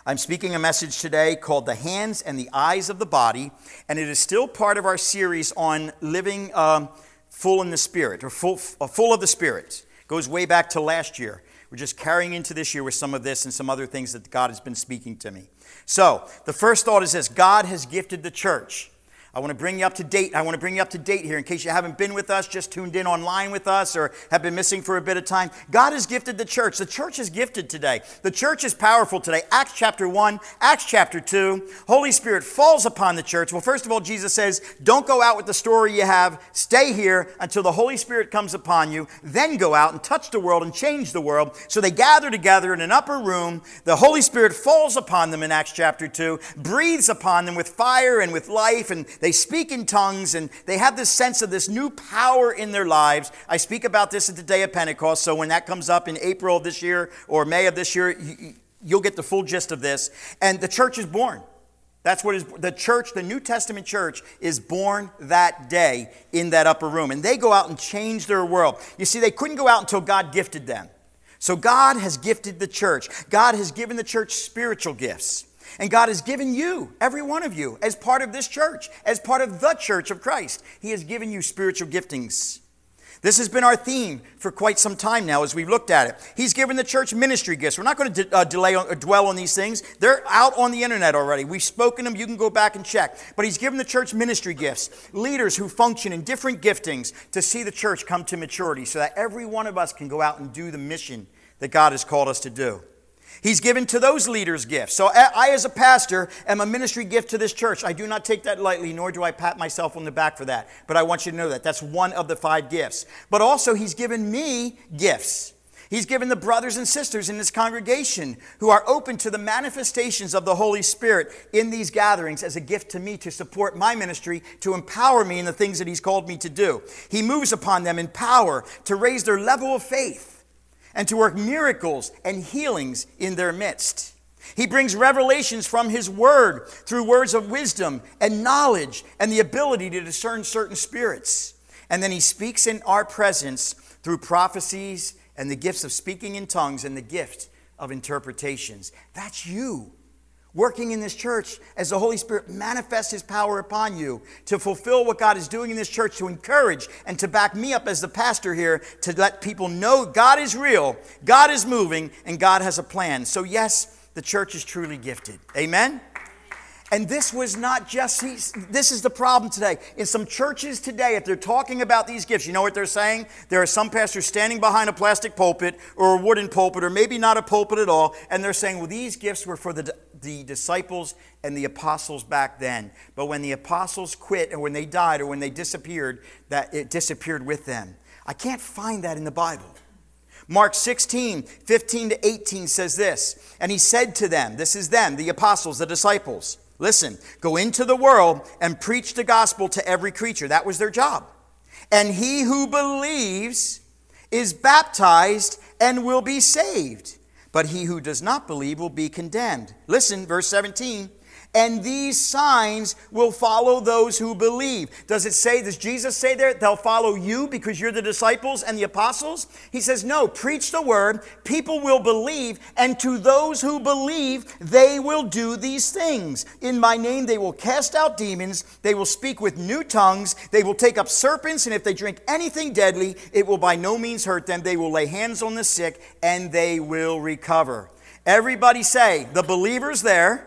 I'm speaking a message today called The Hands and the Eyes of the Body, and it is still part of our series on living full in the Spirit, or full of the Spirit. It goes way back to last year. We're just carrying into this year with some of this and some other things that God has been speaking to me. So, the first thought is this: God has gifted the church. I want to bring you up to date. I want to bring you up to date here in case you haven't been with us, just tuned in online with us, or have been missing for a bit of time. God has gifted the church. The church is gifted today. The church is powerful today. Acts chapter 1, Acts chapter 2. Holy Spirit falls upon the church. Well, first of all, Jesus says, don't go out with the story you have. Stay here until the Holy Spirit comes upon you. Then go out and touch the world and change the world. So they gather together in an upper room. The Holy Spirit falls upon them in Acts chapter 2, breathes upon them with fire and with life, and they speak in tongues, and they have this sense of this new power in their lives. I speak about this at the day of Pentecost, so when that comes up in April of this year or May of this year, you'll get the full gist of this. And the church is born. That's what is the church, the New Testament church is born that day in that upper room. And they go out and change their world. You see, they couldn't go out until God gifted them. So God has gifted the church. God has given the church spiritual gifts. And God has given you, every one of you, as part of this church, as part of the church of Christ. He has given you spiritual giftings. This has been our theme for quite some time now as we've looked at it. He's given the church ministry gifts. We're not going to dwell on these things. They're out on the internet already. We've spoken them. You can go back and check. But he's given the church ministry gifts, leaders who function in different giftings to see the church come to maturity so that every one of us can go out and do the mission that God has called us to do. He's given to those leaders gifts. So I, as a pastor, am a ministry gift to this church. I do not take that lightly, nor do I pat myself on the back for that. But I want you to know that. That's one of the 5 gifts. But also, he's given me gifts. He's given the brothers and sisters in this congregation who are open to the manifestations of the Holy Spirit in these gatherings as a gift to me to support my ministry, to empower me in the things that he's called me to do. He moves upon them in power to raise their level of faith and to work miracles and healings in their midst. He brings revelations from his word through words of wisdom and knowledge and the ability to discern certain spirits. And then he speaks in our presence through prophecies and the gifts of speaking in tongues and the gift of interpretations. That's you working in this church as the Holy Spirit manifests his power upon you to fulfill what God is doing in this church, to encourage and to back me up as the pastor here, to let people know God is real, God is moving, and God has a plan. So yes, the church is truly gifted. Amen? And this was not just, this is the problem today. In some churches today, if they're talking about these gifts, you know what they're saying? There are some pastors standing behind a plastic pulpit or a wooden pulpit or maybe not a pulpit at all, and they're saying, well, these gifts were for the disciples and the apostles back then. But when the apostles quit or when they died or when they disappeared, that it disappeared with them. I can't find that in the Bible. Mark 16, 15 to 18 says this, and he said to them, this is them, the apostles, the disciples, listen, go into the world and preach the gospel to every creature. That was their job. And he who believes is baptized and will be saved. But he who does not believe will be condemned. Listen, verse 17. And these signs will follow those who believe. Does Jesus say there, they'll follow you because you're the disciples and the apostles? He says, no, preach the word, people will believe, and to those who believe, they will do these things. In my name, they will cast out demons, they will speak with new tongues, they will take up serpents, and if they drink anything deadly, it will by no means hurt them. They will lay hands on the sick, and they will recover. Everybody say, the believers there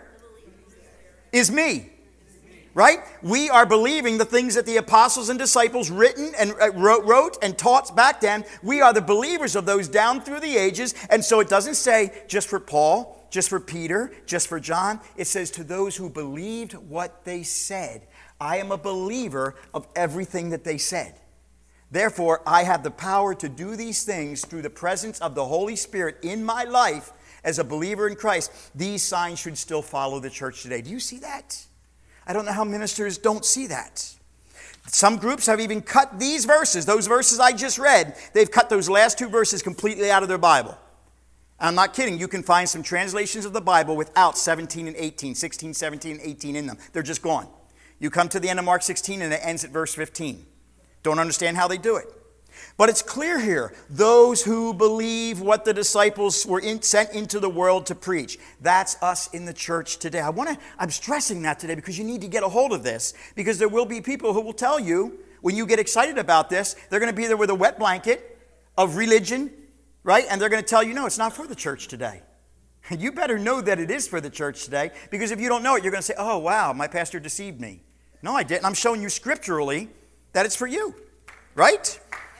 is me, right? We are believing the things that the apostles and disciples wrote and taught back then. We are the believers of those down through the ages. And so it doesn't say just for Paul, just for Peter, just for John. It says to those who believed what they said. I am a believer of everything that they said. Therefore, I have the power to do these things through the presence of the Holy Spirit in my life. As a believer in Christ, these signs should still follow the church today. Do you see that? I don't know how ministers don't see that. Some groups have even cut these verses, those verses I just read. They've cut those last 2 verses completely out of their Bible. I'm not kidding. You can find some translations of the Bible without 17 and 18, 16, 17, and 18 in them. They're just gone. You come to the end of Mark 16 and it ends at verse 15. Don't understand how they do it. But it's clear here, those who believe what the disciples were sent into the world to preach. That's us in the church today. I'm stressing that today because you need to get a hold of this, because there will be people who will tell you, when you get excited about this, they're going to be there with a wet blanket of religion, right? And they're going to tell you, no, it's not for the church today. You better know that it is for the church today, because if you don't know it, you're going to say, oh, wow, my pastor deceived me. No, I didn't. I'm showing you scripturally that it's for you, right?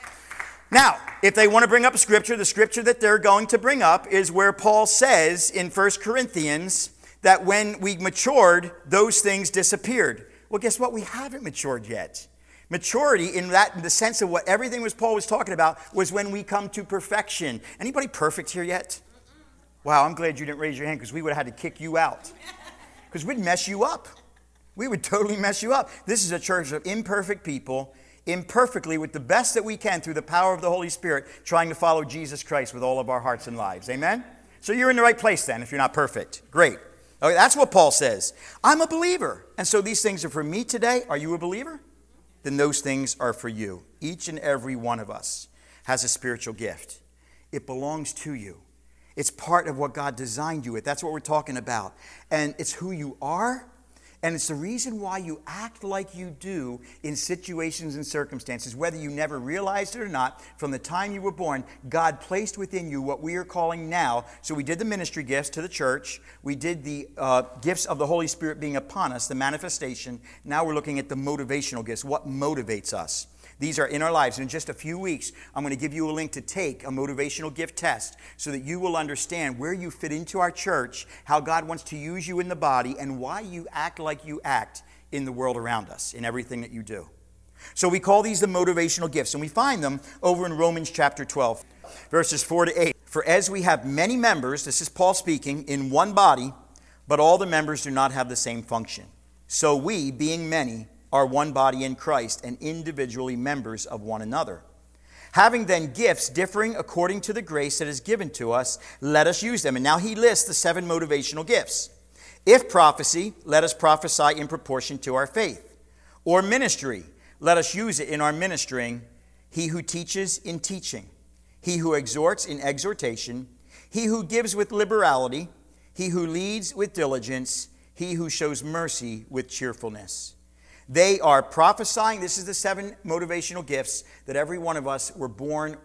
Now, if they want to bring up a scripture, the scripture that they're going to bring up is where Paul says in 1 Corinthians that when we matured, those things disappeared. Well, guess what? We haven't matured yet. Maturity, in the sense of what everything Paul was talking about, was when we come to perfection. Anybody perfect here yet? Wow, I'm glad you didn't raise your hand, because we would have had to kick you out. Because we'd mess you up. We would totally mess you up. This is a church of imperfect people, imperfectly, with the best that we can through the power of the Holy Spirit, trying to follow Jesus Christ with all of our hearts and lives. Amen? So you're in the right place then if you're not perfect. Great. Okay, that's what Paul says. I'm a believer. And so these things are for me today. Are you a believer? Then those things are for you. Each and every one of us has a spiritual gift. It belongs to you. It's part of what God designed you with. That's what we're talking about. And it's who you are. And it's the reason why you act like you do in situations and circumstances, whether you never realized it or not. From the time you were born, God placed within you what we are calling now. So we did the ministry gifts to the church. We did the gifts of the Holy Spirit being upon us, the manifestation. Now we're looking at the motivational gifts, what motivates us. These are in our lives. In just a few weeks, I'm going to give you a link to take a motivational gift test so that you will understand where you fit into our church, how God wants to use you in the body, and why you act like you act in the world around us, in everything that you do. So we call these the motivational gifts, and we find them over in Romans chapter 12, verses 4 to 8. For as we have many members, this is Paul speaking, in one body, but all the members do not have the same function. So we, being many, are one body in Christ, and individually members of one another. Having then gifts differing according to the grace that is given to us, let us use them. And now he lists the 7 motivational gifts. If prophecy, let us prophesy in proportion to our faith. Or ministry, let us use it in our ministering. He who teaches, in teaching. He who exhorts, in exhortation. He who gives with liberality. He who leads, with diligence. He who shows mercy, with cheerfulness. They are prophesying. This is the 7 motivational gifts that every one of us were born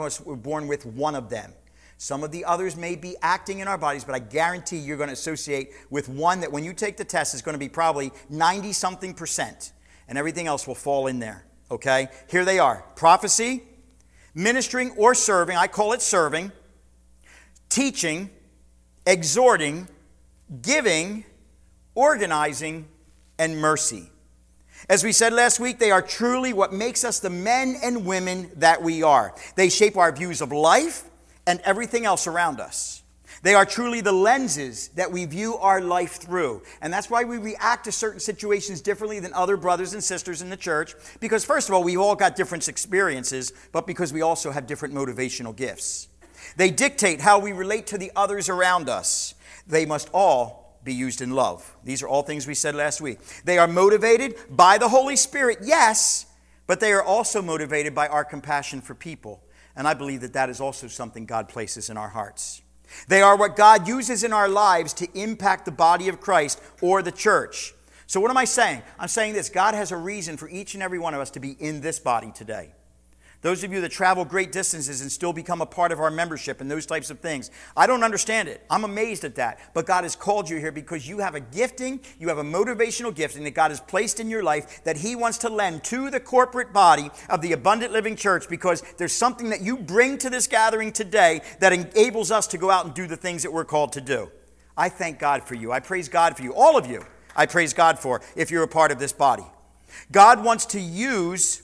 with one of them. Some of the others may be acting in our bodies, but I guarantee you're going to associate with one that when you take the test is going to be probably 90-something%, and everything else will fall in there. Okay? Here they are. Prophecy, ministering or serving. I call it serving. Teaching, exhorting, giving, organizing, and mercy. As we said last week, they are truly what makes us the men and women that we are. They shape our views of life and everything else around us. They are truly the lenses that we view our life through. And that's why we react to certain situations differently than other brothers and sisters in the church. Because first of all, we've all got different experiences, but because we also have different motivational gifts. They dictate how we relate to the others around us. They must all be used in love. These are all things we said last week. They are motivated by the Holy Spirit, yes, but they are also motivated by our compassion for people. And I believe that that is also something God places in our hearts. They are what God uses in our lives to impact the body of Christ or the church. So what am I saying? I'm saying this. God has a reason for each and every one of us to be in this body today. Those of you that travel great distances and still become a part of our membership and those types of things, I don't understand it. I'm amazed at that. But God has called you here because you have a gifting, you have a motivational gifting that God has placed in your life that He wants to lend to the corporate body of the Abundant Living Church, because there's something that you bring to this gathering today that enables us to go out and do the things that we're called to do. I thank God for you. I praise God for you. All of you, I praise God for if you're a part of this body. God wants to use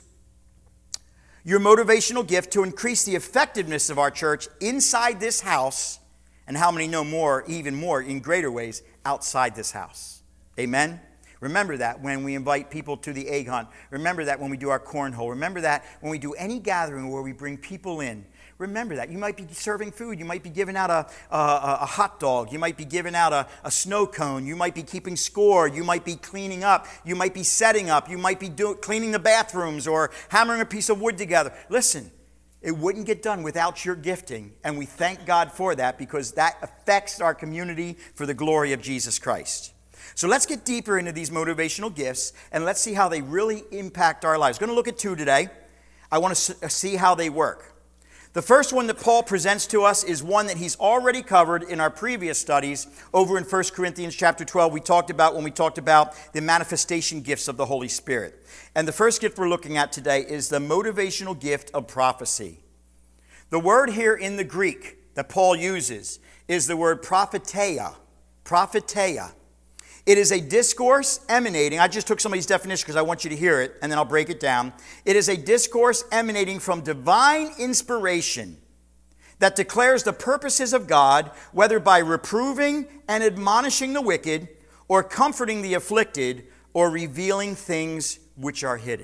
your motivational gift to increase the effectiveness of our church inside this house, and how many know more, even more, in greater ways, outside this house. Amen? Remember that when we invite people to the egg hunt. Remember that when we do our cornhole. Remember that when we do any gathering where we bring people in. Remember that. You might be serving food. You might be giving out a hot dog. You might be giving out a snow cone. You might be keeping score. You might be cleaning up. You might be setting up. You might be cleaning the bathrooms or hammering a piece of wood together. Listen, It wouldn't get done without your gifting, and we thank God for that because that affects our community for the glory of Jesus Christ. So let's get deeper into these motivational gifts, and let's see how they really impact our lives. I'm going to look at two today. I want to see how they work. The first one that Paul presents to us is one that he's already covered in our previous studies over in 1 Corinthians chapter 12. When we talked about the manifestation gifts of the Holy Spirit. And the first gift we're looking at today is the motivational gift of prophecy. The word here in the Greek that Paul uses is the word propheteia. Propheteia. It is a discourse emanating, I just took somebody's definition because I want you to hear it, and then I'll break it down. It is a discourse emanating from divine inspiration that declares the purposes of God, whether by reproving and admonishing the wicked, or comforting the afflicted, or revealing things which are hidden.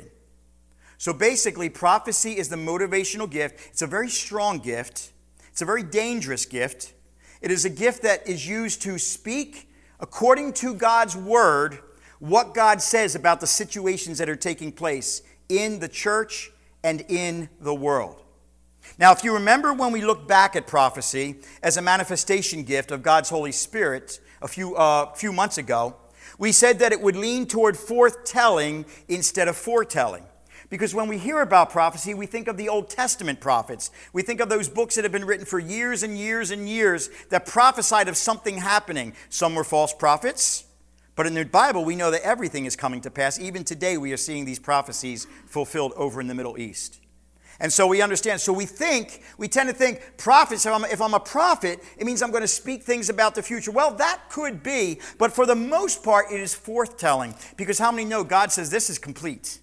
So basically, prophecy is the motivational gift. It's a very strong gift. It's a very dangerous gift. It is a gift that is used to speak according to God's word, what God says about the situations that are taking place in the church and in the world. Now, if you remember when we look back at prophecy as a manifestation gift of God's Holy Spirit a few months ago, we said that it would lean toward forthtelling instead of foretelling. Because when we hear about prophecy, we think of the Old Testament prophets. We think of those books that have been written for years and years and years that prophesied of something happening. Some were false prophets, but in the Bible we know that everything is coming to pass. Even today we are seeing these prophecies fulfilled over in the Middle East. And so we understand. So we tend to think prophets, if I'm a prophet, it means I'm going to speak things about the future. Well, that could be, but for the most part it is forthtelling. Because how many know God says this is complete?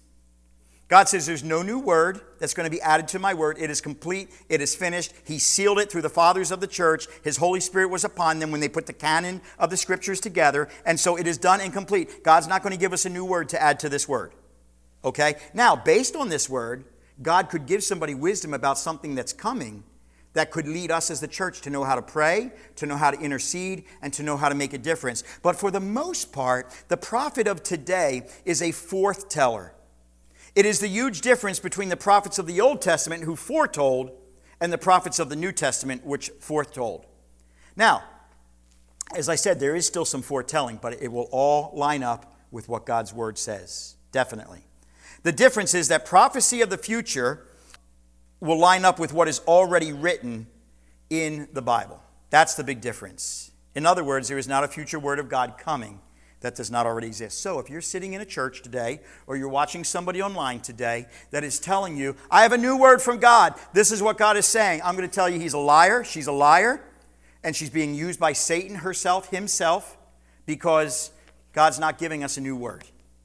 God says there's no new word that's going to be added to my word. It is complete. It is finished. He sealed it through the fathers of the church. His Holy Spirit was upon them when they put the canon of the scriptures together. And so it is done and complete. God's not going to give us a new word to add to this word. Okay? Now, based on this word, God could give somebody wisdom about something that's coming that could lead us as the church to know how to pray, to know how to intercede, and to know how to make a difference. But for the most part, the prophet of today is a forthteller. It is the huge difference between the prophets of the Old Testament who foretold and the prophets of the New Testament which foretold. Now, as I said, there is still some foretelling, but it will all line up with what God's word says, definitely. The difference is that prophecy of the future will line up with what is already written in the Bible. That's the big difference. In other words, there is not a future word of God coming that does not already exist. So if you're sitting in a church today or you're watching somebody online today that is telling you, I have a new word from God, this is what God is saying, I'm going to tell you he's a liar, she's a liar, and she's being used by Satan himself, because God's not giving us a new word.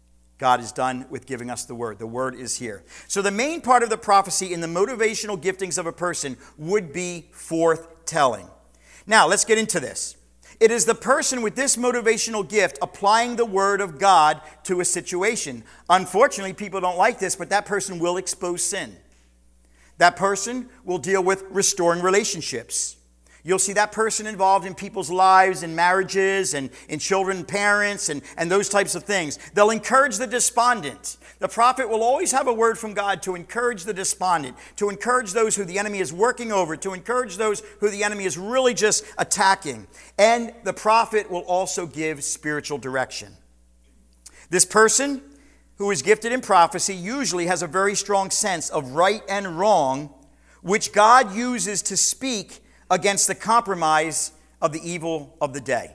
God is done with giving us the word. The word is here. So the main part of the prophecy in the motivational giftings of a person would be forthtelling. Now, let's get into this. It is the person with this motivational gift applying the word of God to a situation. Unfortunately, people don't like this, but that person will expose sin. That person will deal with restoring relationships. You'll see that person involved in people's lives and marriages and in children and parents and those types of things. They'll encourage the despondent. The prophet will always have a word from God to encourage the despondent, to encourage those who the enemy is working over, to encourage those who the enemy is really just attacking. And the prophet will also give spiritual direction. This person who is gifted in prophecy usually has a very strong sense of right and wrong, which God uses to speak against the compromise of the evil of the day.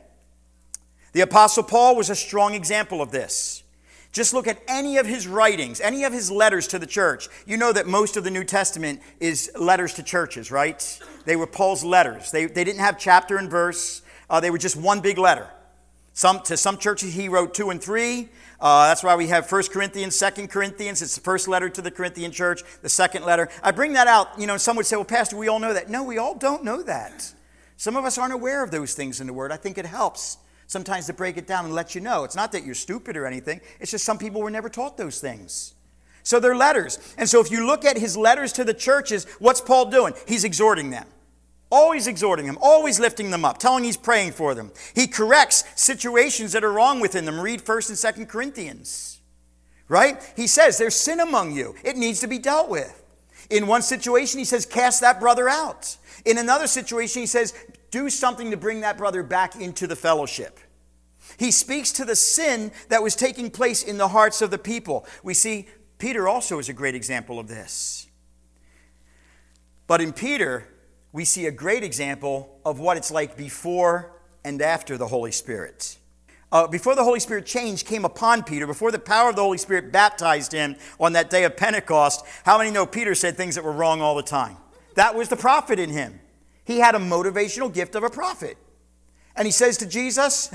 The Apostle Paul was a strong example of this. Just look at any of his writings, any of his letters to the church. You know that most of the New Testament is letters to churches, right? They were Paul's letters. They didn't have chapter and verse. They were just one big letter. To some churches he wrote 2 and 3. That's why we have 1 Corinthians, 2 Corinthians. It's the first letter to the Corinthian church, the second letter. I bring that out, some would say, well, Pastor, we all know that. No, we all don't know that. Some of us aren't aware of those things in the Word. I think it helps sometimes to break it down and let you know. It's not that you're stupid or anything. It's just some people were never taught those things. So they're letters. And so if you look at his letters to the churches, what's Paul doing? He's exhorting them. Always exhorting them, always lifting them up, telling he's praying for them. He corrects situations that are wrong within them. Read 1 and 2 Corinthians, right? He says there's sin among you. It needs to be dealt with. In one situation, he says, cast that brother out. In another situation, he says, do something to bring that brother back into the fellowship. He speaks to the sin that was taking place in the hearts of the people. We see Peter also is a great example of this. But in Peter, we see a great example of what it's like before and after the Holy Spirit. Before the Holy Spirit change came upon Peter, before the power of the Holy Spirit baptized him on that day of Pentecost, how many know Peter said things that were wrong all the time? That was the prophet in him. He had a motivational gift of a prophet. And he says to Jesus,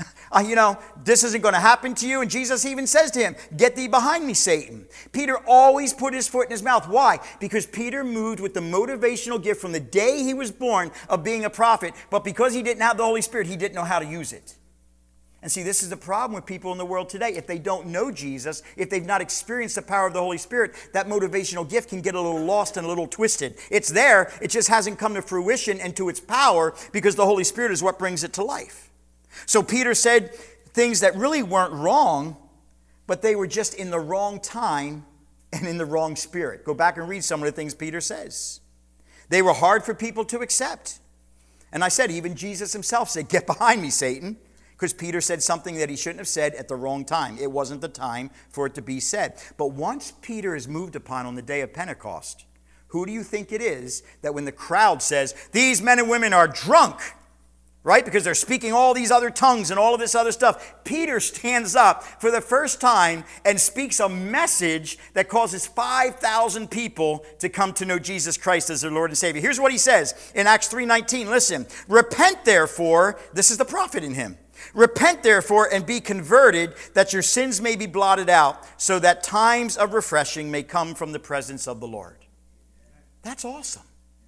this isn't going to happen to you. And Jesus even says to him, get thee behind me, Satan. Peter always put his foot in his mouth. Why? Because Peter moved with the motivational gift from the day he was born of being a prophet. But because he didn't have the Holy Spirit, he didn't know how to use it. And see, this is the problem with people in the world today. If they don't know Jesus, if they've not experienced the power of the Holy Spirit, that motivational gift can get a little lost and a little twisted. It's there, it just hasn't come to fruition and to its power because the Holy Spirit is what brings it to life. So Peter said things that really weren't wrong, but they were just in the wrong time and in the wrong spirit. Go back and read some of the things Peter says. They were hard for people to accept. And I said, even Jesus himself said, get behind me, Satan. Because Peter said something that he shouldn't have said at the wrong time. It wasn't the time for it to be said. But once Peter is moved upon on the day of Pentecost, who do you think it is that when the crowd says, these men and women are drunk, right? Because they're speaking all these other tongues and all of this other stuff. Peter stands up for the first time and speaks a message that causes 5,000 people to come to know Jesus Christ as their Lord and Savior. Here's what he says in Acts 3:19. Listen, repent therefore, this is the prophet in him. Repent therefore and be converted, that your sins may be blotted out, so that times of refreshing may come from the presence of the Lord. That's awesome.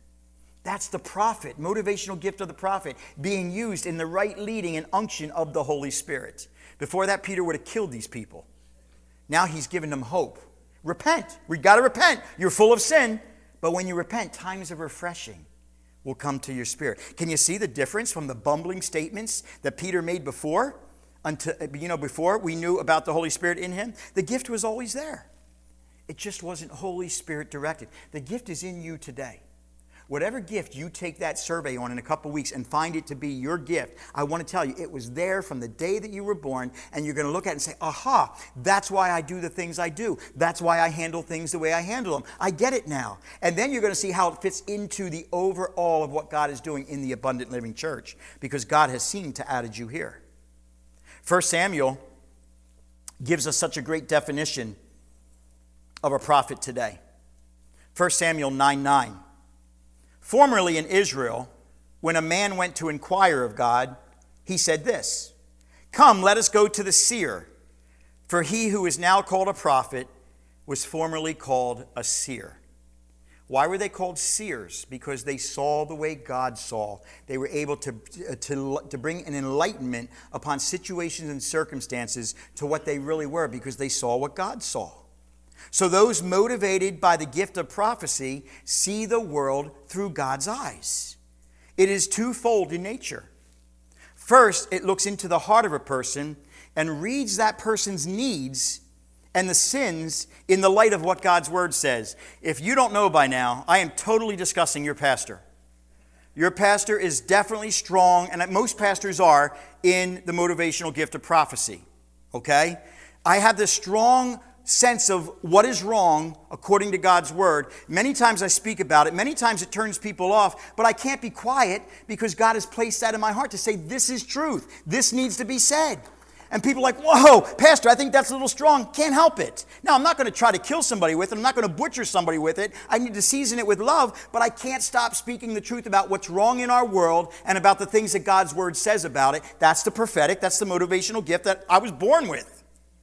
That's the prophet, motivational gift of the prophet, being used in the right leading and unction of the Holy Spirit. Before that, Peter would have killed these people. Now he's given them hope. Repent. We've got to repent. You're full of sin, but when you repent, times of refreshing will come to your spirit. Can you see the difference from the bumbling statements that Peter made before? Before we knew about the Holy Spirit in him? The gift was always there. It just wasn't Holy Spirit directed. The gift is in you today. Whatever gift you take that survey on in a couple weeks and find it to be your gift, I want to tell you, it was there from the day that you were born, and you're going to look at it and say, aha, that's why I do the things I do. That's why I handle things the way I handle them. I get it now. And then you're going to see how it fits into the overall of what God is doing in the Abundant Living Church, because God has seemed to added you here. 1 Samuel gives us such a great definition of a prophet today. 1 Samuel 9:9. Formerly in Israel, when a man went to inquire of God, he said this, come, let us go to the seer, for he who is now called a prophet was formerly called a seer. Why were they called seers? Because they saw the way God saw. They were able to bring an enlightenment upon situations and circumstances to what they really were, because they saw what God saw. So those motivated by the gift of prophecy see the world through God's eyes. It is twofold in nature. First, it looks into the heart of a person and reads that person's needs and the sins in the light of what God's word says. If you don't know by now, I am totally discussing your pastor. Your pastor is definitely strong, and most pastors are, in the motivational gift of prophecy. Okay? I have this strong sense of what is wrong according to God's word. Many times I speak about it. Many times it turns people off, but I can't be quiet because God has placed that in my heart to say, this is truth. This needs to be said. And people are like, whoa, Pastor, I think that's a little strong. Can't help it. Now, I'm not going to try to kill somebody with it. I'm not going to butcher somebody with it. I need to season it with love, but I can't stop speaking the truth about what's wrong in our world and about the things that God's word says about it. That's the prophetic. That's the motivational gift that I was born with.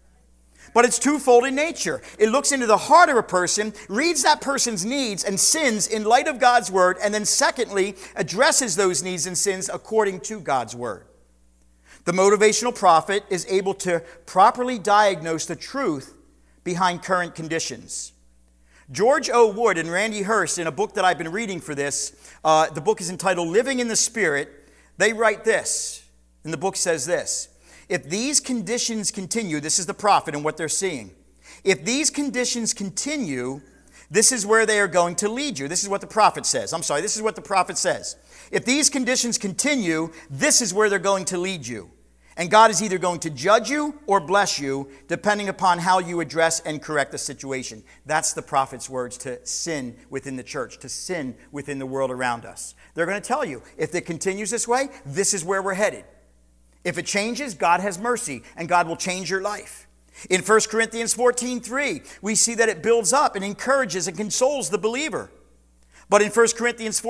But it's twofold in nature. It looks into the heart of a person, reads that person's needs and sins in light of God's word, and then secondly, addresses those needs and sins according to God's word. The motivational prophet is able to properly diagnose the truth behind current conditions. George O. Wood and Randy Hurst, in a book that I've been reading for this, the book is entitled Living in the Spirit, they write this, and the book says this: if these conditions continue, this is the prophet and what they're seeing. If these conditions continue, This is where they are going to lead you. This is what the prophet says. This is what the prophet says. If these conditions continue, this is where they're going to lead you. And God is either going to judge you or bless you, depending upon how you address and correct the situation. That's the prophet's words to sin within the church, to sin within the world around us. They're going to tell you, if it continues this way, this is where we're headed. If it changes, God has mercy, and God will change your life. In 1 Corinthians 14:3, we see that it builds up and encourages and consoles the believer. But in 1 Corinthians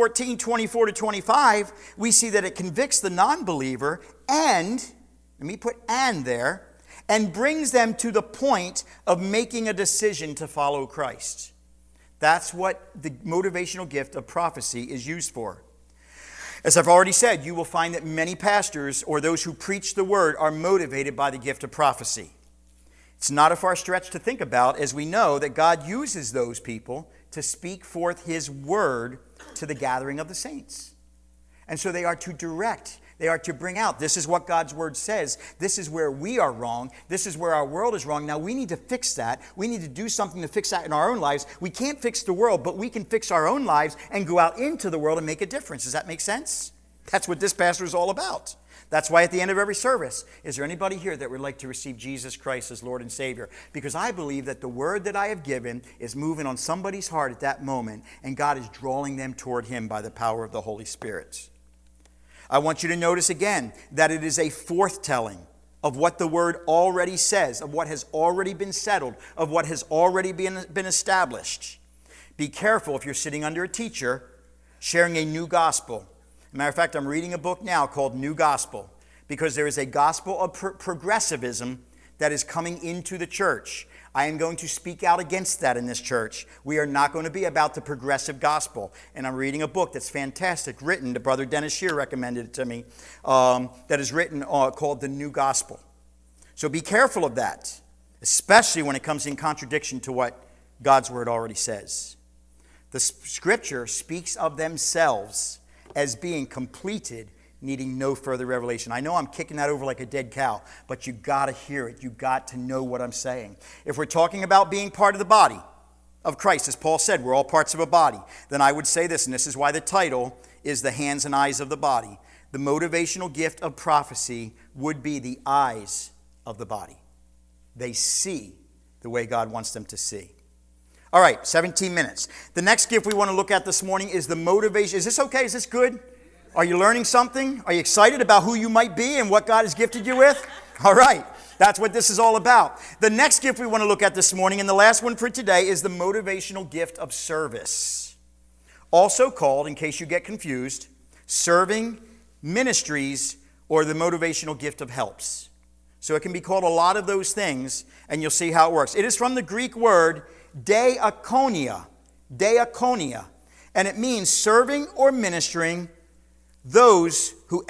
14:24-25, we see that it convicts the non-believer and, let me put "and" there, and brings them to the point of making a decision to follow Christ. That's what the motivational gift of prophecy is used for. As I've already said, you will find that many pastors or those who preach the word are motivated by the gift of prophecy. It's not a far stretch to think about, as we know that God uses those people to speak forth his word to the gathering of the saints. And so they are to direct, they are to bring out, this is what God's word says, this is where we are wrong, this is where our world is wrong. Now we need to fix that. We need to do something to fix that in our own lives. We can't fix the world, but we can fix our own lives and go out into the world and make a difference. Does that make sense? That's what this pastor is all about. That's why at the end of every service, is there anybody here that would like to receive Jesus Christ as Lord and Savior? Because I believe that the word that I have given is moving on somebody's heart at that moment, and God is drawing them toward him by the power of the Holy Spirit. I want you to notice again that it is a forthtelling of what the word already says, of what has already been settled, of what has already been established. Be careful if you're sitting under a teacher sharing a new gospel. As a matter of fact, I'm reading a book now called New Gospel, because there is a gospel of progressivism that is coming into the church. I am going to speak out against that in this church. We are not going to be about the progressive gospel. And I'm reading a book that's fantastic, written, the brother Dennis Shear recommended it to me, that is written called The New Gospel. So be careful of that, especially when it comes in contradiction to what God's word already says. The scripture speaks of themselves as being completed, needing no further revelation. I know I'm kicking that over like a dead cow, but you got to hear it. You got to know what I'm saying. If we're talking about being part of the body of Christ, as Paul said, we're all parts of a body, then I would say this, and this is why the title is The Hands and Eyes of the Body. The motivational gift of prophecy would be the eyes of the body. They see the way God wants them to see. All right, 17 minutes. The next gift we want to look at this morning is the motivation. Is this okay? Is this good? Are you learning something? Are you excited about who you might be and what God has gifted you with? All right, that's what this is all about. The next gift we want to look at this morning, and the last one for today, is the motivational gift of service. Also called, in case you get confused, serving, ministries, or the motivational gift of helps. So it can be called a lot of those things, and you'll see how it works. It is from the Greek word diakonia, and it means serving or ministering those who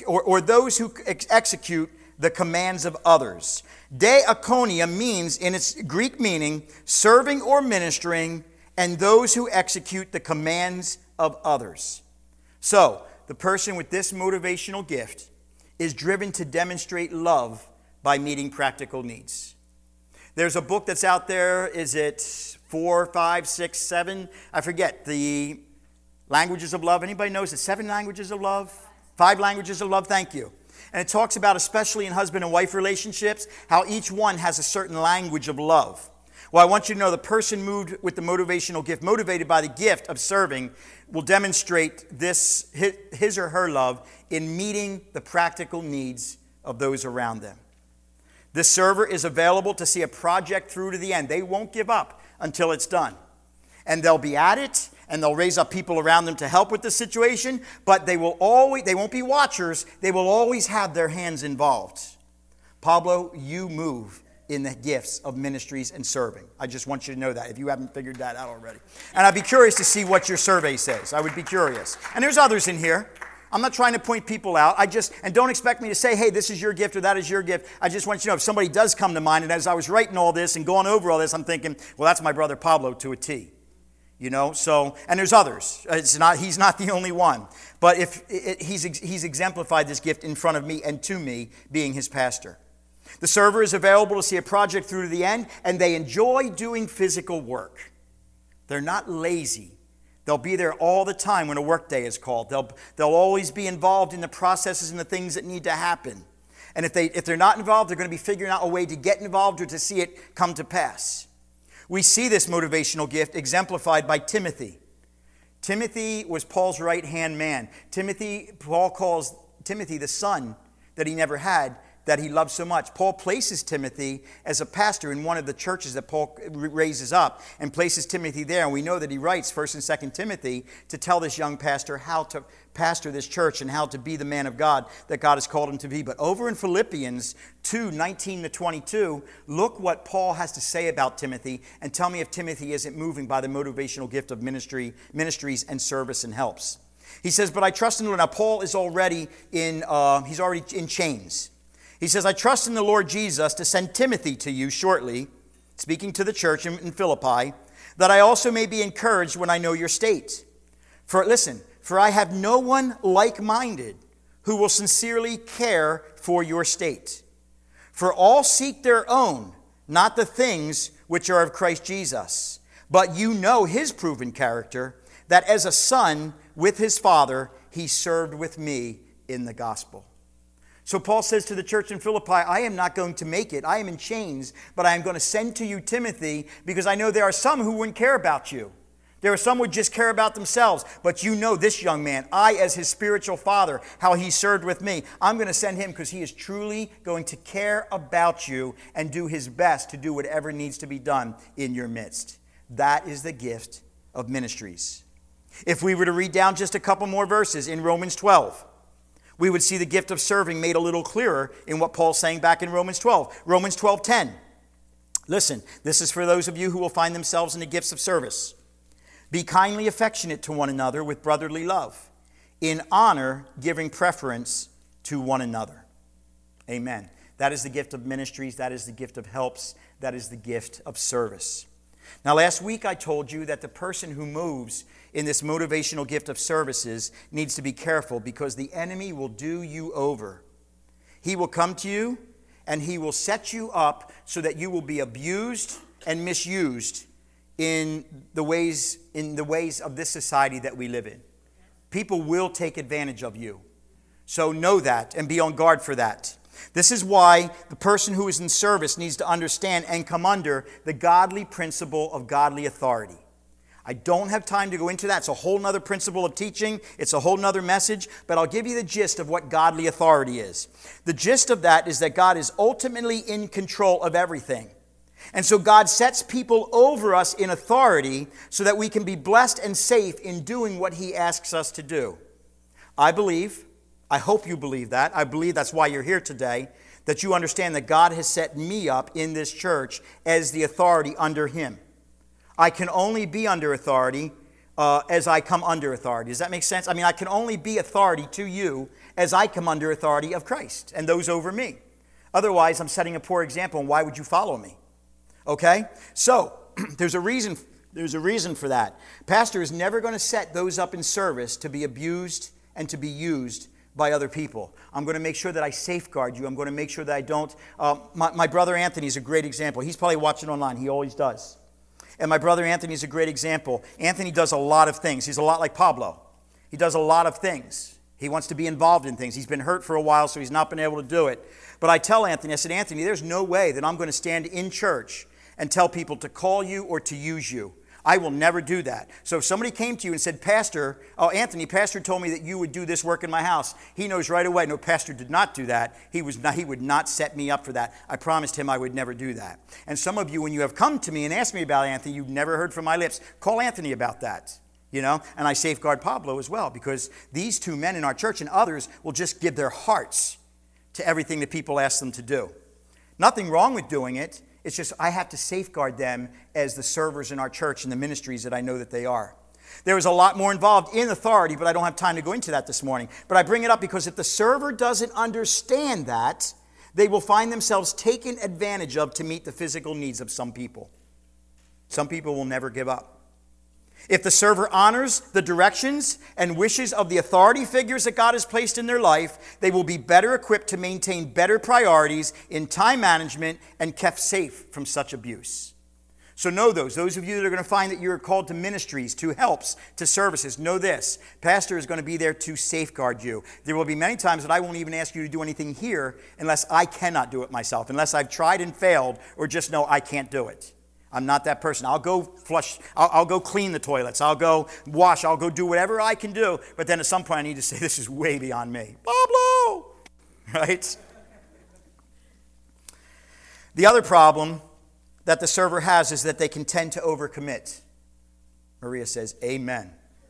execute the commands of others. Diakonia means, in its Greek meaning, serving or ministering, and those who execute the commands of others. So, the person with this motivational gift is driven to demonstrate love by meeting practical needs. There's a book that's out there, is it 4, 5, 6, 7? I forget, the languages of love. Anybody knows it? 7 languages of love? 5 languages of love, thank you. And it talks about, especially in husband and wife relationships, how each one has a certain language of love. Well, I want you to know the person moved with the motivational gift, motivated by the gift of serving, will demonstrate this, his or her love in meeting the practical needs of those around them. This server is available to see a project through to the end. They won't give up until it's done. And they'll be at it, and they'll raise up people around them to help with the situation, but they won't be watchers. They will always have their hands involved. Pablo, you move in the gifts of ministries and serving. I just want you to know that if you haven't figured that out already. And I'd be curious to see what your survey says. I would be curious. And there's others in here. I'm not trying to point people out. And don't expect me to say, hey, this is your gift or that is your gift. I just want you to know if somebody does come to mind, and as I was writing all this and going over all this, I'm thinking, well, that's my brother Pablo to a T. You know, so, and there's others. He's not the only one. But he's exemplified this gift in front of me and to me, being his pastor. The server is available to see a project through to the end, and they enjoy doing physical work. They're not lazy. They'll be there all the time when a work day is called. They'll always be involved in the processes and the things that need to happen. And if they're not involved, they're going to be figuring out a way to get involved or to see it come to pass. We see this motivational gift exemplified by Timothy. Timothy was Paul's right-hand man. Paul calls Timothy the son that he never had, that he loved so much. Paul places Timothy as a pastor in one of the churches that Paul raises up and places Timothy there. And we know that he writes 1st and 2nd Timothy to tell this young pastor how to pastor this church and how to be the man of God that God has called him to be. But over in Philippians 2:19-22, look what Paul has to say about Timothy, and tell me if Timothy isn't moving by the motivational gift of ministries and service and helps. He says, but I trust in the Lord. Now Paul is already he's already in chains. He says, I trust in the Lord Jesus to send Timothy to you shortly, speaking to the church in Philippi, that I also may be encouraged when I know your state. For I have no one like-minded who will sincerely care for your state. For all seek their own, not the things which are of Christ Jesus. But you know his proven character, that as a son with his father, he served with me in the gospel. So Paul says to the church in Philippi, I am not going to make it. I am in chains, but I am going to send to you Timothy, because I know there are some who wouldn't care about you. There are some who would just care about themselves. But you know this young man, I as his spiritual father, how he served with me. I'm going to send him because he is truly going to care about you and do his best to do whatever needs to be done in your midst. That is the gift of ministries. If we were to read down just a couple more verses in Romans 12, we would see the gift of serving made a little clearer in what Paul's saying back in Romans 12. Romans 12:10. Listen, this is for those of you who will find themselves in the gifts of service. Be kindly affectionate to one another with brotherly love, in honor giving preference to one another. Amen. That is the gift of ministries. That is the gift of helps. That is the gift of service. Now, last week I told you that the person who moves in this motivational gift of services needs to be careful, because the enemy will do you over. He will come to you and he will set you up so that you will be abused and misused in the ways of this society that we live in. People will take advantage of you. So know that and be on guard for that. This is why the person who is in service needs to understand and come under the godly principle of godly authority. I don't have time to go into that. It's a whole nother principle of teaching. It's a whole nother message. But I'll give you the gist of what godly authority is. The gist of that is that God is ultimately in control of everything. And so God sets people over us in authority so that we can be blessed and safe in doing what he asks us to do. I hope you believe that. I believe that's why you're here today, that you understand that God has set me up in this church as the authority under him. I can only be under authority as I come under authority. Does that make sense? I mean, I can only be authority to you as I come under authority of Christ and those over me. Otherwise, I'm setting a poor example, and why would you follow me? Okay? So, there's a reason for that. Pastor is never going to set those up in service to be abused and to be used by other people. I'm going to make sure that I safeguard you. I'm going to make sure that I don't. My brother Anthony is a great example. He's probably watching online. He always does. And my brother Anthony is a great example. Anthony does a lot of things. He's a lot like Pablo. He does a lot of things. He wants to be involved in things. He's been hurt for a while, so he's not been able to do it. But I tell Anthony, I said, Anthony, there's no way that I'm going to stand in church and tell people to call you or to use you. I will never do that. So if somebody came to you and said, Pastor, Anthony, Pastor told me that you would do this work in my house, he knows right away, no, Pastor did not do that. He would not set me up for that. I promised him I would never do that. And some of you, when you have come to me and asked me about Anthony, you've never heard from my lips. Call Anthony about that, And I safeguard Pablo as well, because these two men in our church and others will just give their hearts to everything that people ask them to do. Nothing wrong with doing it. It's just I have to safeguard them as the servers in our church and the ministries that I know that they are. There is a lot more involved in authority, but I don't have time to go into that this morning. But I bring it up because if the server doesn't understand that, they will find themselves taken advantage of to meet the physical needs of some people. Some people will never give up. If the server honors the directions and wishes of the authority figures that God has placed in their life, they will be better equipped to maintain better priorities in time management and kept safe from such abuse. So know those. Those of you that are going to find that you're called to ministries, to helps, to services, know this. Pastor is going to be there to safeguard you. There will be many times that I won't even ask you to do anything here unless I cannot do it myself, unless I've tried and failed, or just know I can't do it. I'm not that person. I'll go flush, I'll go clean the toilets, I'll go wash, I'll go do whatever I can do, but then at some point I need to say, this is way beyond me. Pablo! Right? The other problem that the server has is that they can tend to overcommit. Maria says, amen.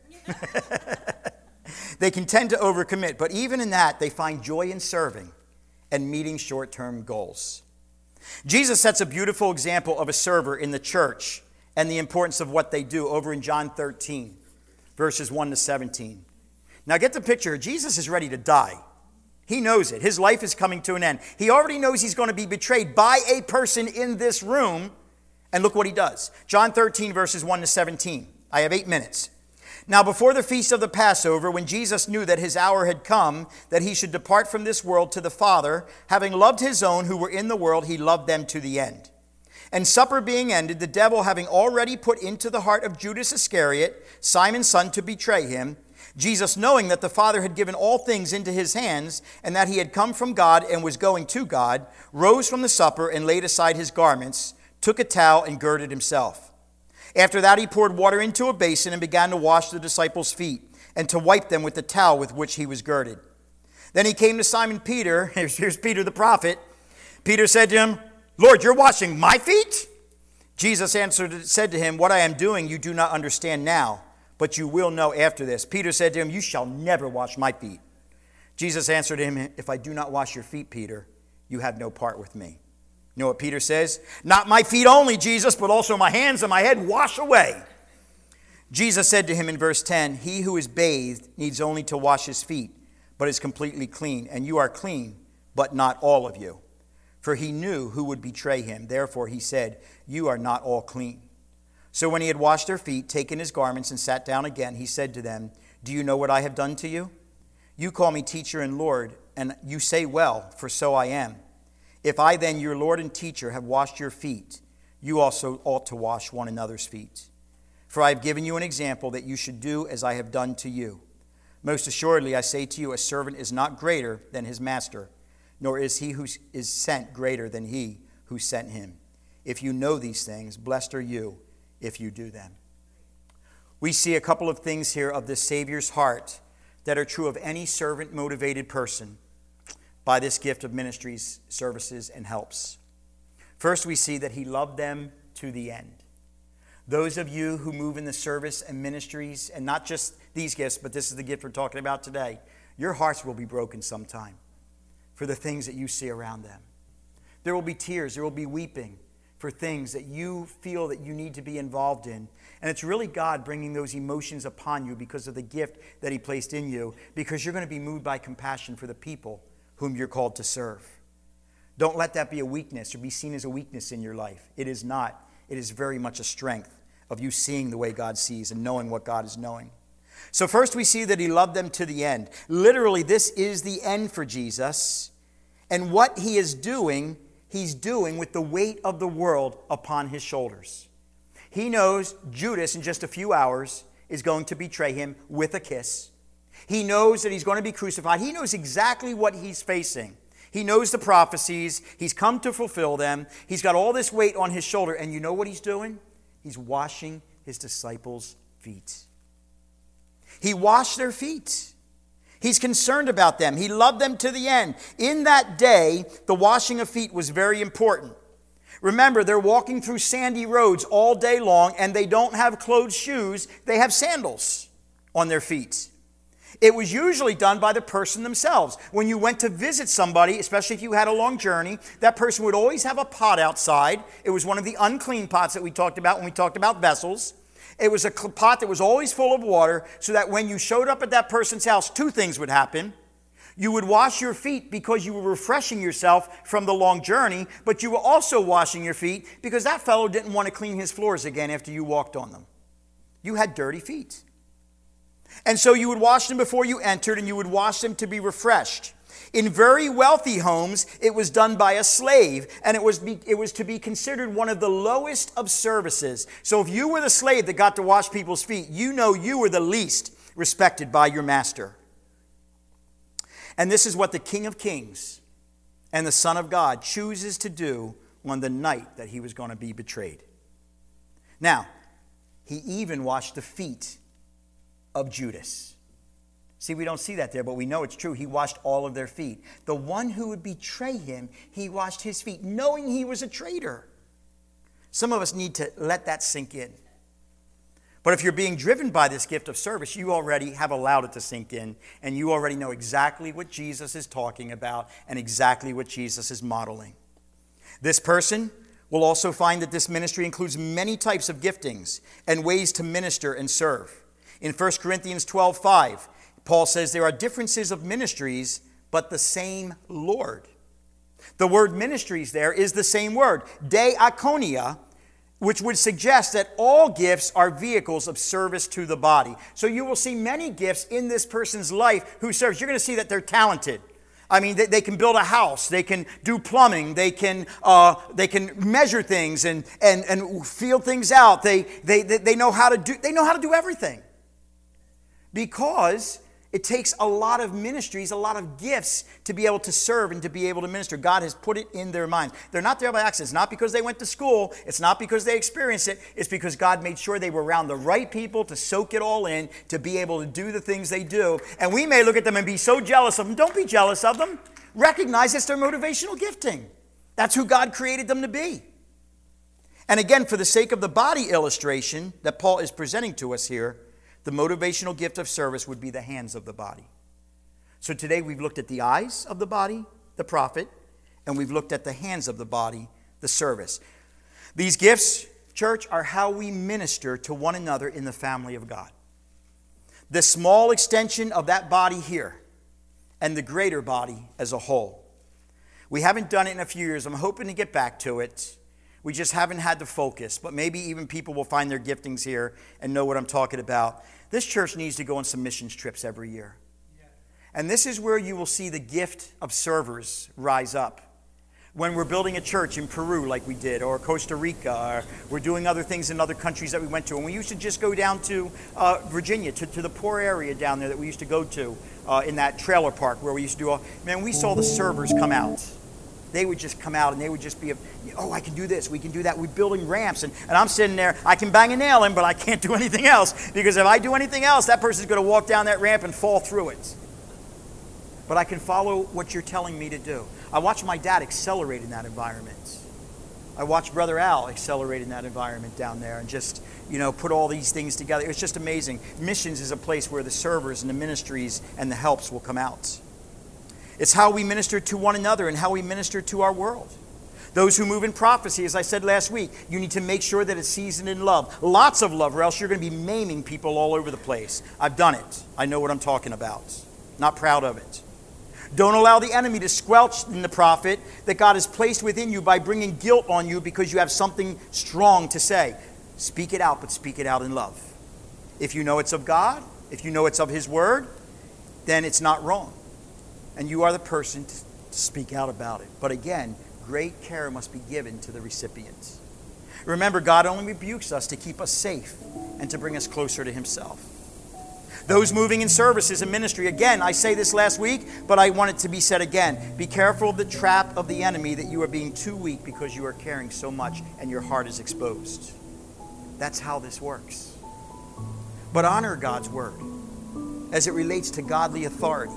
They can tend to overcommit, but even in that, they find joy in serving and meeting short-term goals. Jesus sets a beautiful example of a server in the church and the importance of what they do over in John 13, verses 1 to 17. Now get the picture. Jesus is ready to die. He knows it. His life is coming to an end. He already knows he's going to be betrayed by a person in this room. And look what he does. John 13, verses 1 to 17. I have 8 minutes. Now before the feast of the Passover, when Jesus knew that his hour had come, that he should depart from this world to the Father, having loved his own who were in the world, he loved them to the end. And supper being ended, the devil having already put into the heart of Judas Iscariot, Simon's son, to betray him, Jesus, knowing that the Father had given all things into his hands, and that he had come from God and was going to God, rose from the supper and laid aside his garments, took a towel and girded himself. After that he poured water into a basin and began to wash the disciples' feet, and to wipe them with the towel with which he was girded. Then he came to Simon Peter. Here's Peter the prophet. Peter said to him, Lord, you're washing my feet? Jesus answered, said to him, what I am doing you do not understand now, but you will know after this. Peter said to him, you shall never wash my feet. Jesus answered him, if I do not wash your feet, Peter, you have no part with me. You know what Peter says? Not my feet only, Jesus, but also my hands and my head, wash away. Jesus said to him in verse 10, he who is bathed needs only to wash his feet, but is completely clean. And you are clean, but not all of you. For he knew who would betray him. Therefore he said, you are not all clean. So when he had washed their feet, taken his garments, and sat down again, he said to them, do you know what I have done to you? You call me teacher and Lord, and you say well, for so I am. If I then, your Lord and teacher, have washed your feet, you also ought to wash one another's feet. For I have given you an example that you should do as I have done to you. Most assuredly, I say to you, a servant is not greater than his master, nor is he who is sent greater than he who sent him. If you know these things, blessed are you if you do them. We see a couple of things here of the Savior's heart that are true of any servant-motivated person by this gift of ministries, services, and helps. First, we see that he loved them to the end. Those of you who move in the service and ministries, and not just these gifts, but this is the gift we're talking about today, your hearts will be broken sometime for the things that you see around them. There will be tears, there will be weeping for things that you feel that you need to be involved in. And it's really God bringing those emotions upon you because of the gift that he placed in you, because you're going to be moved by compassion for the people whom you're called to serve. Don't let that be a weakness or be seen as a weakness in your life. It is not. It is very much a strength of you seeing the way God sees and knowing what God is knowing. So first we see that he loved them to the end. Literally, this is the end for Jesus. And what he is doing, he's doing with the weight of the world upon his shoulders. He knows Judas in just a few hours is going to betray him with a kiss. He knows that he's going to be crucified. He knows exactly what he's facing. He knows the prophecies. He's come to fulfill them. He's got all this weight on his shoulder. And you know what he's doing? He's washing his disciples' feet. He washed their feet. He's concerned about them. He loved them to the end. In that day, the washing of feet was very important. Remember, they're walking through sandy roads all day long, and they don't have closed shoes. They have sandals on their feet. It was usually done by the person themselves. When you went to visit somebody, especially if you had a long journey, that person would always have a pot outside. It was one of the unclean pots that we talked about when we talked about vessels. It was a pot that was always full of water, so that when you showed up at that person's house, two things would happen. You would wash your feet because you were refreshing yourself from the long journey, but you were also washing your feet because that fellow didn't want to clean his floors again after you walked on them. You had dirty feet. And so you would wash them before you entered, and you would wash them to be refreshed. In very wealthy homes, it was done by a slave, and it was to be considered one of the lowest of services. So if you were the slave that got to wash people's feet, you know you were the least respected by your master. And this is what the King of Kings and the Son of God chooses to do on the night that he was going to be betrayed. Now, he even washed the feet of Judas. See, we don't see that there, but we know it's true. He washed all of their feet. The one who would betray him, he washed his feet, knowing he was a traitor. Some of us need to let that sink in. But if you're being driven by this gift of service, you already have allowed it to sink in, and you already know exactly what Jesus is talking about and exactly what Jesus is modeling. This person will also find that this ministry includes many types of giftings and ways to minister and serve. In 1 Corinthians 12:5, Paul says there are differences of ministries, but the same Lord. The word ministries there is the same word, diakonia, which would suggest that all gifts are vehicles of service to the body. So you will see many gifts in this person's life who serves. You're going to see that they're talented. I mean, they can build a house, they can do plumbing, they can measure things and feel things out. They know how to do everything. Because it takes a lot of ministries, a lot of gifts to be able to serve and to be able to minister. God has put it in their minds. They're not there by accident. It's not because they went to school. It's not because they experienced it. It's because God made sure they were around the right people to soak it all in, to be able to do the things they do. And we may look at them and be so jealous of them. Don't be jealous of them. Recognize it's their motivational gifting. That's who God created them to be. And again, for the sake of the body illustration that Paul is presenting to us here, the motivational gift of service would be the hands of the body. So today we've looked at the eyes of the body, the prophet, and we've looked at the hands of the body, the service. These gifts, church, are how we minister to one another in the family of God. The small extension of that body here and the greater body as a whole. We haven't done it in a few years. I'm hoping to get back to it. We just haven't had the focus, but maybe even people will find their giftings here and know what I'm talking about. This church needs to go on some missions trips every year. And this is where you will see the gift of servers rise up. When we're building a church in Peru like we did, or Costa Rica, or we're doing other things in other countries that we went to. And we used to just go down to Virginia, to the poor area down there that we used to go to in that trailer park where we used to do all. Man, we saw the servers come out. They would just come out and they would just be, oh, I can do this, we can do that. We're building ramps and I'm sitting there, I can bang a nail in, but I can't do anything else. Because if I do anything else, that person's going to walk down that ramp and fall through it. But I can follow what you're telling me to do. I watched my dad accelerate in that environment. I watched Brother Al accelerate in that environment down there and just, put all these things together. It was just amazing. Missions is a place where the servers and the ministries and the helps will come out. It's how we minister to one another and how we minister to our world. Those who move in prophecy, as I said last week, you need to make sure that it's seasoned in love. Lots of love, or else you're going to be maiming people all over the place. I've done it. I know what I'm talking about. Not proud of it. Don't allow the enemy to squelch in the prophet that God has placed within you by bringing guilt on you because you have something strong to say. Speak it out, but speak it out in love. If you know it's of God, if you know it's of His Word, then it's not wrong. And you are the person to speak out about it. But again, great care must be given to the recipients. Remember, God only rebukes us to keep us safe and to bring us closer to Himself. Those moving in services and ministry, again, I say this last week, but I want it to be said again. Be careful of the trap of the enemy that you are being too weak because you are caring so much and your heart is exposed. That's how this works. But honor God's word as it relates to godly authority.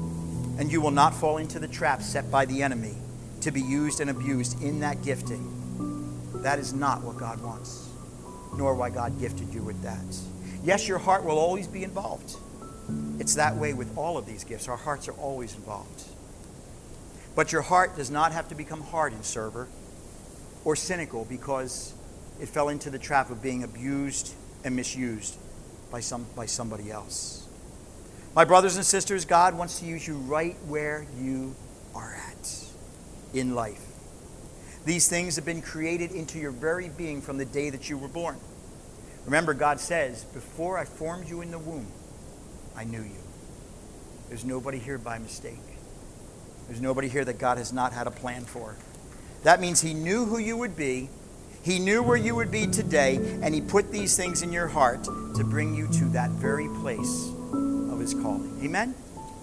And you will not fall into the trap set by the enemy to be used and abused in that gifting. That is not what God wants, nor why God gifted you with that. Yes, your heart will always be involved. It's that way with all of these gifts. Our hearts are always involved. But your heart does not have to become hardened, server, or cynical because it fell into the trap of being abused and misused by somebody else. My brothers and sisters, God wants to use you right where you are at in life. These things have been created into your very being from the day that you were born. Remember, God says, before I formed you in the womb, I knew you. There's nobody here by mistake. There's nobody here that God has not had a plan for. That means he knew who you would be. He knew where you would be today, and he put these things in your heart to bring you to that very place of his calling. Amen?